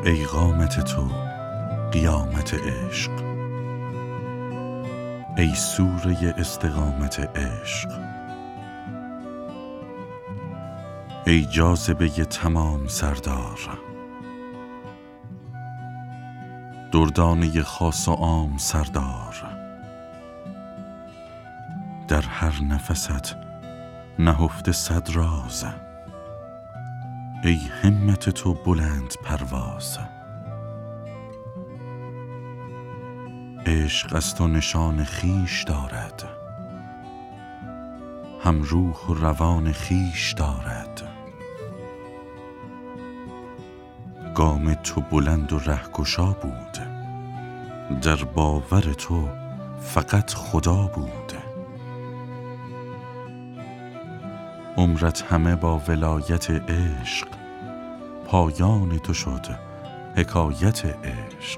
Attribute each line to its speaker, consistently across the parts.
Speaker 1: ای قامت تو قیامت عشق، ای سوره استقامت عشق، ای جاذبه تمام سردار، دردانه خاص و عام سردار. در هر نفست نهفته صد راز، ای همت تو بلند پرواز. عشق از تو نشان خویش دارد، هم روح و روان خویش دارد. گام تو بلند و رهگشا بود، در باور تو فقط خدا بود. عمرت همه با ولایت عشق، پایان تو شد حکایت عشق.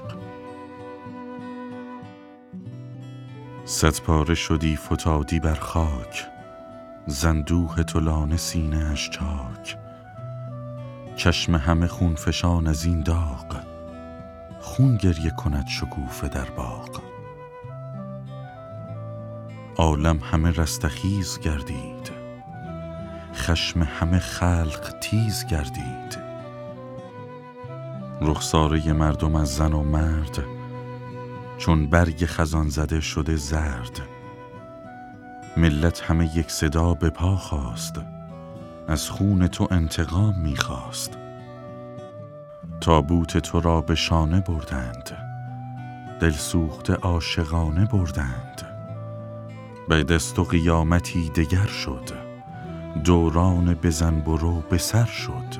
Speaker 1: صد پاره شدی فتادی بر خاک، زندوه تو لانه سینه اش چاک. چشم همه خون فشان از این داغ، خون گریه کند شکوفه در باغ. عالم همه رستخیز گردید، خشم همه خلق تیز گردید. رخساره مردم از زن و مرد، چون برگ خزان زده شده زرد. ملت همه یک صدا به پا خواست، از خون تو انتقام می‌خواست. تابوت تو را به شانه بردند، دل سوخته عاشقانه بردند. بعد از تو قیامتی دگر شد، دوران بزن برو به سر شد.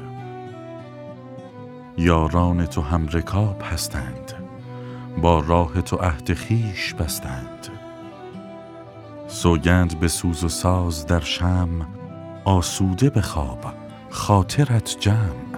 Speaker 1: یاران تو هم رکاب هستند، با راه تو عهد خویش بستند. سوگند به سوز و ساز در شمع، آسوده بخواب خاطرت جمع.